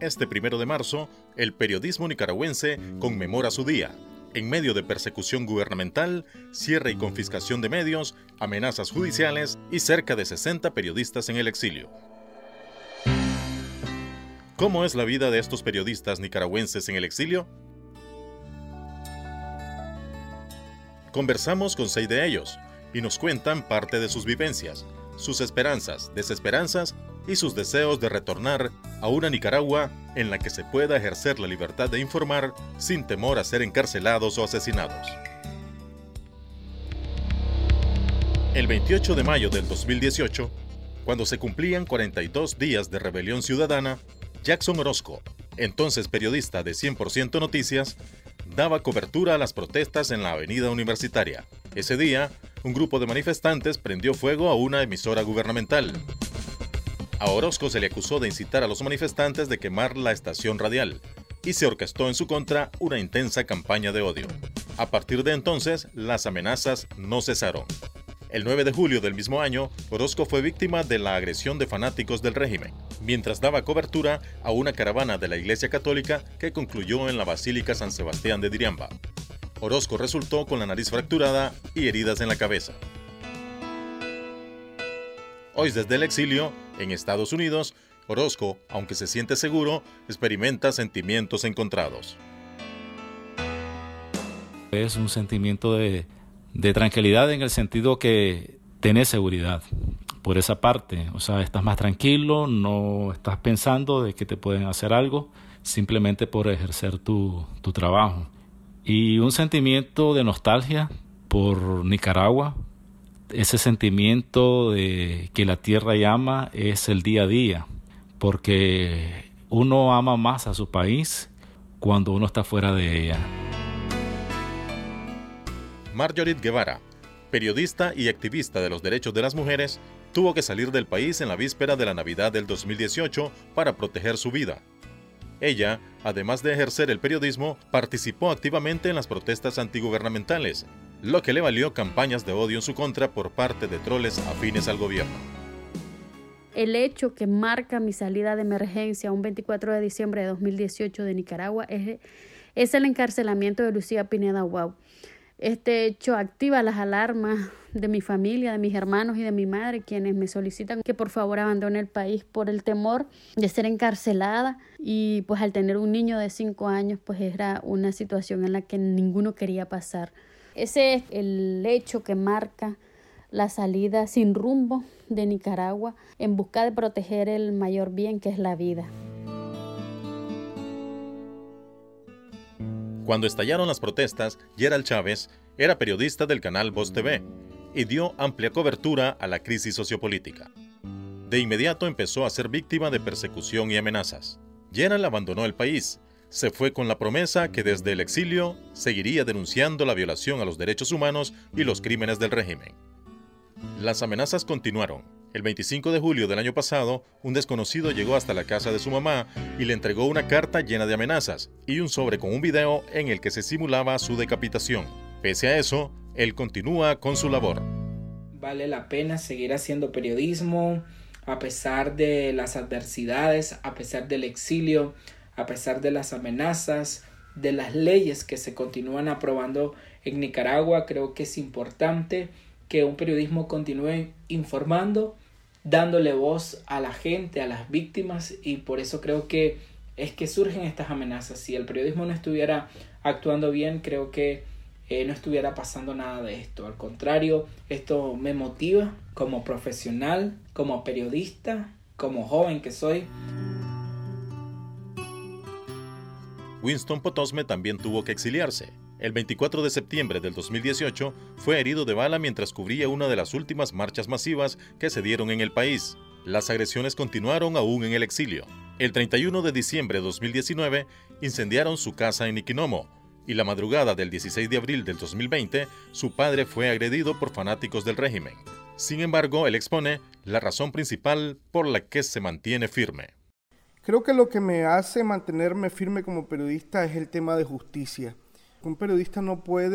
Este 1 de marzo, el periodismo nicaragüense conmemora su día, en medio de persecución gubernamental, cierre y confiscación de medios, amenazas judiciales y cerca de 60 periodistas en el exilio. ¿Cómo es la vida de estos periodistas nicaragüenses en el exilio? Conversamos con 6 de ellos y nos cuentan parte de sus vivencias, sus esperanzas, desesperanzas y sus deseos de retornar a una Nicaragua en la que se pueda ejercer la libertad de informar sin temor a ser encarcelados o asesinados. El 28 de mayo del 2018, cuando se cumplían 42 días de rebelión ciudadana, Jackson Orozco, entonces periodista de 100% Noticias, daba cobertura a las protestas en la Avenida Universitaria. Ese día, un grupo de manifestantes prendió fuego a una emisora gubernamental. A Orozco se le acusó de incitar a los manifestantes de quemar la estación radial y se orquestó en su contra una intensa campaña de odio. A partir de entonces, las amenazas no cesaron. El 9 de julio del mismo año, Orozco fue víctima de la agresión de fanáticos del régimen, mientras daba cobertura a una caravana de la Iglesia Católica que concluyó en la Basílica San Sebastián de Diriamba. Orozco resultó con la nariz fracturada y heridas en la cabeza. Hoy desde el exilio, en Estados Unidos, Orozco, aunque se siente seguro, experimenta sentimientos encontrados. Es un sentimiento de tranquilidad en el sentido que tenés seguridad por esa parte. O sea, estás más tranquilo, no estás pensando de que te pueden hacer algo, simplemente por ejercer tu trabajo. Y un sentimiento de nostalgia por Nicaragua. Ese sentimiento de que la tierra llama es el día a día, porque uno ama más a su país cuando uno está fuera de ella. Marjorie Guevara, periodista y activista de los derechos de las mujeres, tuvo que salir del país en la víspera de la Navidad del 2018 para proteger su vida. Ella, además de ejercer el periodismo, participó activamente en las protestas antigubernamentales, lo que le valió campañas de odio en su contra por parte de troles afines al gobierno. El hecho que marca mi salida de emergencia un 24 de diciembre de 2018 de Nicaragua es el encarcelamiento de Lucía Pineda Guau. Este hecho activa las alarmas de mi familia, de mis hermanos y de mi madre, quienes me solicitan que por favor abandone el país por el temor de ser encarcelada. Y pues al tener un niño de 5 años, pues era una situación en la que ninguno quería pasar. Ese es el hecho que marca la salida sin rumbo de Nicaragua en busca de proteger el mayor bien, que es la vida. Cuando estallaron las protestas, Gerald Chávez era periodista del canal Voz TV y dio amplia cobertura a la crisis sociopolítica. De inmediato empezó a ser víctima de persecución y amenazas. Gerald abandonó el país. Se fue con la promesa que desde el exilio seguiría denunciando la violación a los derechos humanos y los crímenes del régimen. Las amenazas continuaron. El 25 de julio del año pasado, un desconocido llegó hasta la casa de su mamá y le entregó una carta llena de amenazas y un sobre con un video en el que se simulaba su decapitación. Pese a eso, él continúa con su labor. Vale la pena seguir haciendo periodismo a pesar de las adversidades, a pesar del exilio, a pesar de las amenazas, de las leyes que se continúan aprobando en Nicaragua. Creo que es importante que un periodismo continúe informando, dándole voz a la gente, a las víctimas, y por eso creo que es que surgen estas amenazas. Si el periodismo no estuviera actuando bien, creo que no estuviera pasando nada de esto. Al contrario, esto me motiva como profesional, como periodista, como joven que soy. Winston Potosme también tuvo que exiliarse. El 24 de septiembre del 2018 fue herido de bala mientras cubría una de las últimas marchas masivas que se dieron en el país. Las agresiones continuaron aún en el exilio. El 31 de diciembre de 2019 incendiaron su casa en Niquinomo y la madrugada del 16 de abril del 2020 su padre fue agredido por fanáticos del régimen. Sin embargo, él expone la razón principal por la que se mantiene firme. Creo que lo que me hace mantenerme firme como periodista es el tema de justicia. Un periodista no puede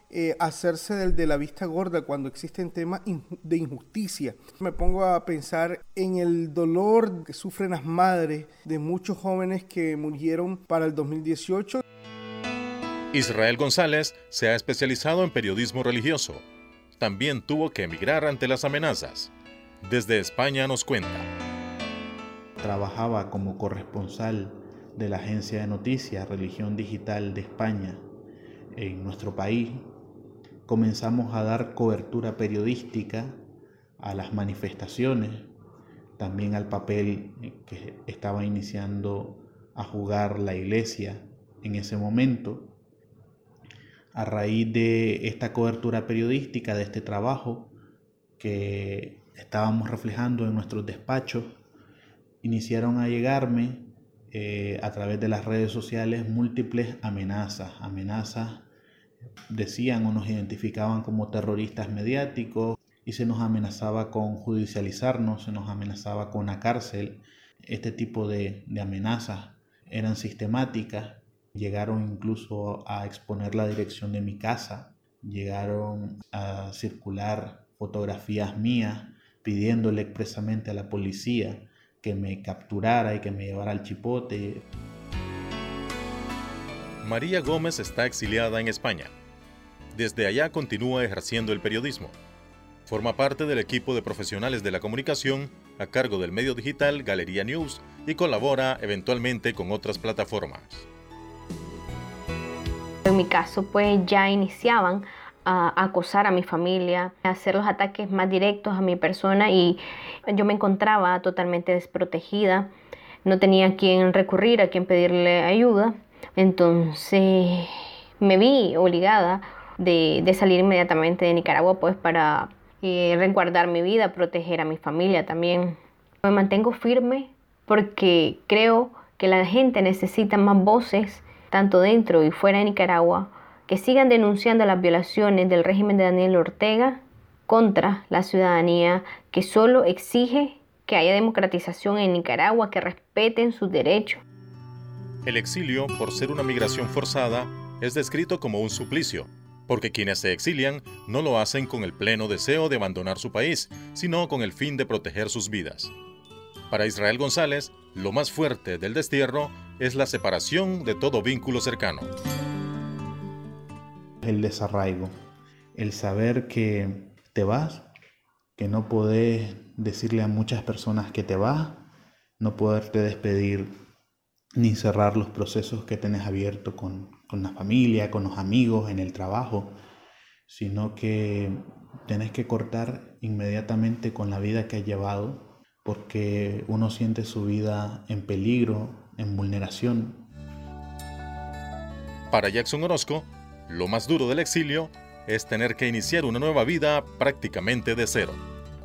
hacerse del de la vista gorda cuando existen temas de injusticia. Me pongo a pensar en el dolor que sufren las madres de muchos jóvenes que murieron para el 2018. Israel González se ha especializado en periodismo religioso. También tuvo que emigrar ante las amenazas. Desde España nos cuenta. Trabajaba como corresponsal de la agencia de noticias Religión Digital de España en nuestro país. Comenzamos a dar cobertura periodística a las manifestaciones, también al papel que estaba iniciando a jugar la iglesia en ese momento. A raíz de esta cobertura periodística, de este trabajo que estábamos reflejando en nuestros despachos, iniciaron a llegarme a través de las redes sociales múltiples amenazas, decían o nos identificaban como terroristas mediáticos y se nos amenazaba con judicializarnos, se nos amenazaba con la cárcel. Este tipo de amenazas eran sistemáticas, llegaron incluso a exponer la dirección de mi casa, llegaron a circular fotografías mías pidiéndole expresamente a la policía que me capturara y que me llevara al chipote. María Gómez está exiliada en España. Desde allá continúa ejerciendo el periodismo. Forma parte del equipo de profesionales de la comunicación a cargo del medio digital Galería News y colabora eventualmente con otras plataformas. En mi caso, pues ya iniciaban a acosar a mi familia, a hacer los ataques más directos a mi persona y yo me encontraba totalmente desprotegida. No tenía a quién recurrir, a quién pedirle ayuda. Entonces me vi obligada de salir inmediatamente de Nicaragua pues para resguardar mi vida, proteger a mi familia también. Me mantengo firme porque creo que la gente necesita más voces, tanto dentro y fuera de Nicaragua, que sigan denunciando las violaciones del régimen de Daniel Ortega contra la ciudadanía, que solo exige que haya democratización en Nicaragua, que respeten sus derechos. El exilio, por ser una migración forzada, es descrito como un suplicio, porque quienes se exilian no lo hacen con el pleno deseo de abandonar su país, sino con el fin de proteger sus vidas. Para Israel González, lo más fuerte del destierro es la separación de todo vínculo cercano. El desarraigo, el saber que te vas, que no podés decirle a muchas personas que te vas, no poderte despedir ni cerrar los procesos que tenés abiertos con la familia, con los amigos, en el trabajo, sino que tenés que cortar inmediatamente con la vida que has llevado, porque uno siente su vida en peligro, en vulneración. Para Jackson Orozco, lo más duro del exilio es tener que iniciar una nueva vida prácticamente de cero.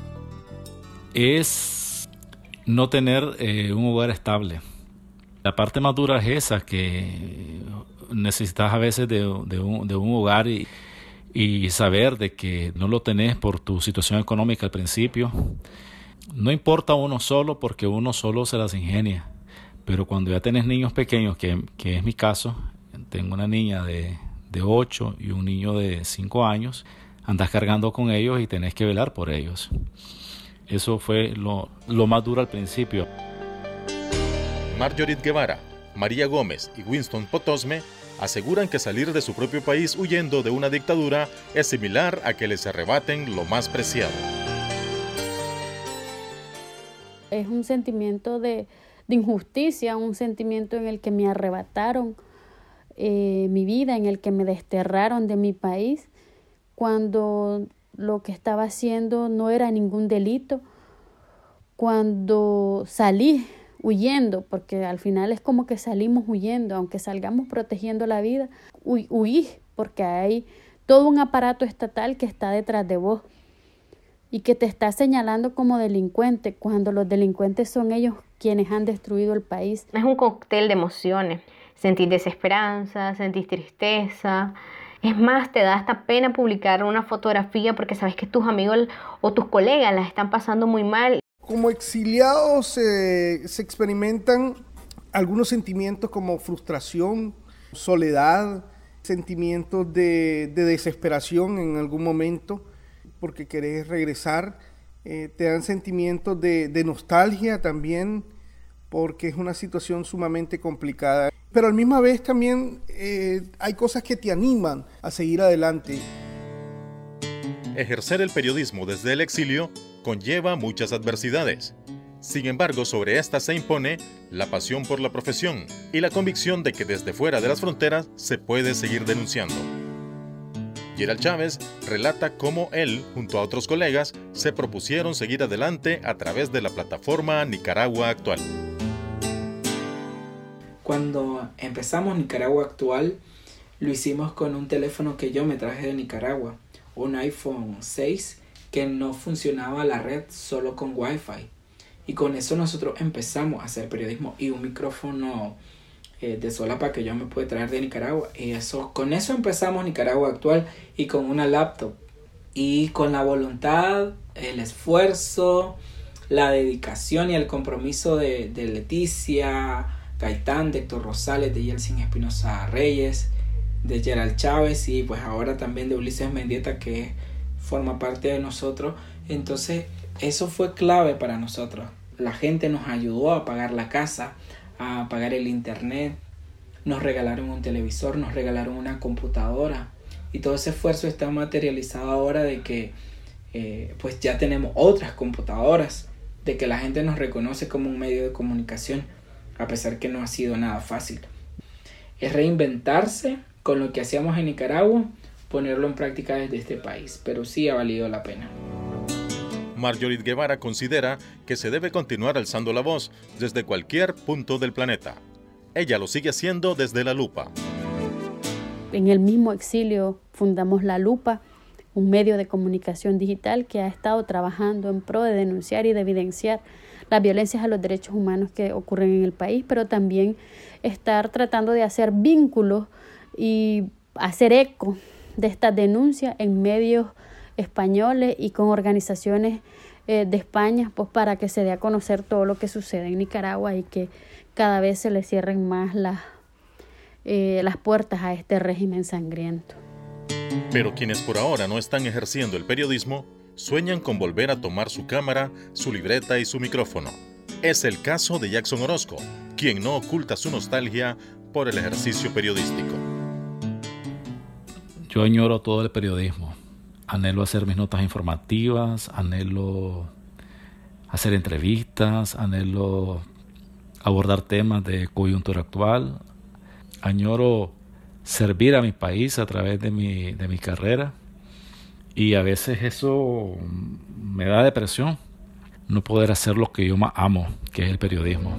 Es no tener un hogar estable. La parte más dura es esa, que necesitas a veces de un hogar y saber de que no lo tenés por tu situación económica al principio. No importa uno solo, porque uno solo se las ingenia. Pero cuando ya tenés niños pequeños, que es mi caso, tengo una niña de 8 y un niño de 5 años, andas cargando con ellos y tenés que velar por ellos. Eso fue lo más duro al principio. Marjorie Guevara, María Gómez y Winston Potosme aseguran que salir de su propio país huyendo de una dictadura es similar a que les arrebaten lo más preciado. Es un sentimiento de injusticia, un sentimiento en el que me arrebataron mi vida, en el que me desterraron de mi país, cuando lo que estaba haciendo no era ningún delito, cuando salí huyendo, porque al final es como que salimos huyendo, aunque salgamos protegiendo la vida, huí, porque hay todo un aparato estatal que está detrás de vos y que te está señalando como delincuente, cuando los delincuentes son ellos quienes han destruido el país. Es un cóctel de emociones. Sentís desesperanza, sentís tristeza. Es más, te da hasta pena publicar una fotografía porque sabes que tus amigos o tus colegas las están pasando muy mal. Como exiliados se experimentan algunos sentimientos como frustración, soledad, sentimientos de desesperación en algún momento porque querés regresar, te dan sentimientos de nostalgia también porque es una situación sumamente complicada. Pero a la misma vez también hay cosas que te animan a seguir adelante. Ejercer el periodismo desde el exilio conlleva muchas adversidades. Sin embargo, sobre esta se impone la pasión por la profesión y la convicción de que desde fuera de las fronteras se puede seguir denunciando. Gerald Chávez relata cómo él, junto a otros colegas, se propusieron seguir adelante a través de la plataforma Nicaragua Actual. Cuando empezamos Nicaragua Actual, lo hicimos con un teléfono que yo me traje de Nicaragua, un iPhone 6 que no funcionaba la red solo con Wi-Fi. Y con eso nosotros empezamos a hacer periodismo y un micrófono de solapa que yo me pude traer de Nicaragua. Y con eso empezamos Nicaragua Actual y con una laptop. Y con la voluntad, el esfuerzo, la dedicación y el compromiso de Leticia Gaitán, de Héctor Rosales, de Yeltsin Espinosa Reyes, de Gerald Chávez y pues ahora también de Ulises Mendieta, que forma parte de nosotros. Entonces eso fue clave para nosotros. La gente nos ayudó a pagar la casa, a pagar el internet, nos regalaron un televisor, nos regalaron una computadora y todo ese esfuerzo está materializado ahora de que pues ya tenemos otras computadoras, de que la gente nos reconoce como un medio de comunicación, a pesar que no ha sido nada fácil. Es reinventarse con lo que hacíamos en Nicaragua, ponerlo en práctica desde este país, pero sí ha valido la pena. Marjorie Guevara considera que se debe continuar alzando la voz desde cualquier punto del planeta. Ella lo sigue haciendo desde La Lupa. En el mismo exilio fundamos La Lupa, un medio de comunicación digital que ha estado trabajando en pro de denunciar y de evidenciar las violencias a los derechos humanos que ocurren en el país, pero también estar tratando de hacer vínculos y hacer eco de estas denuncias en medios españoles y con organizaciones de España, pues para que se dé a conocer todo lo que sucede en Nicaragua y que cada vez se le cierren más las puertas a este régimen sangriento. Pero quienes por ahora no están ejerciendo el periodismo, sueñan con volver a tomar su cámara, su libreta y su micrófono. Es el caso de Jackson Orozco, quien no oculta su nostalgia por el ejercicio periodístico. Yo añoro todo el periodismo. Anhelo hacer mis notas informativas, anhelo hacer entrevistas, anhelo abordar temas de coyuntura actual. Añoro servir a mi país a través de mi carrera y a veces eso me da depresión, no poder hacer lo que yo más amo, que es el periodismo.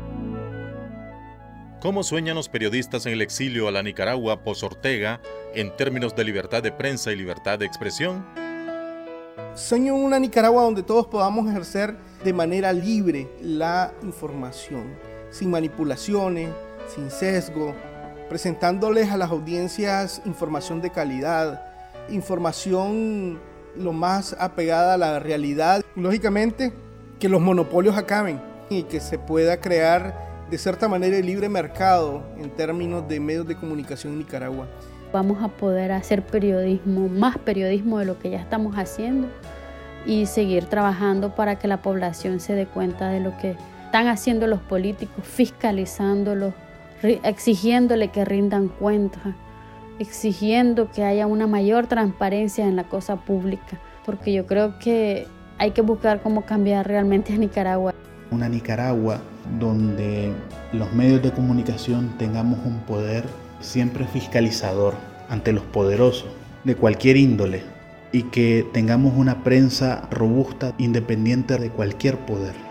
¿Cómo sueñan los periodistas en el exilio a la Nicaragua post-Ortega en términos de libertad de prensa y libertad de expresión? Sueño una Nicaragua donde todos podamos ejercer de manera libre la información, sin manipulaciones, sin sesgo, presentándoles a las audiencias información de calidad, información lo más apegada a la realidad. Lógicamente, que los monopolios acaben y que se pueda crear de cierta manera el libre mercado en términos de medios de comunicación en Nicaragua. Vamos a poder hacer periodismo, más periodismo de lo que ya estamos haciendo y seguir trabajando para que la población se dé cuenta de lo que están haciendo los políticos, fiscalizándolos, exigiéndole que rindan cuentas, exigiendo que haya una mayor transparencia en la cosa pública, porque yo creo que hay que buscar cómo cambiar realmente a Nicaragua. Una Nicaragua donde los medios de comunicación tengamos un poder siempre fiscalizador ante los poderosos de cualquier índole y que tengamos una prensa robusta, independiente de cualquier poder.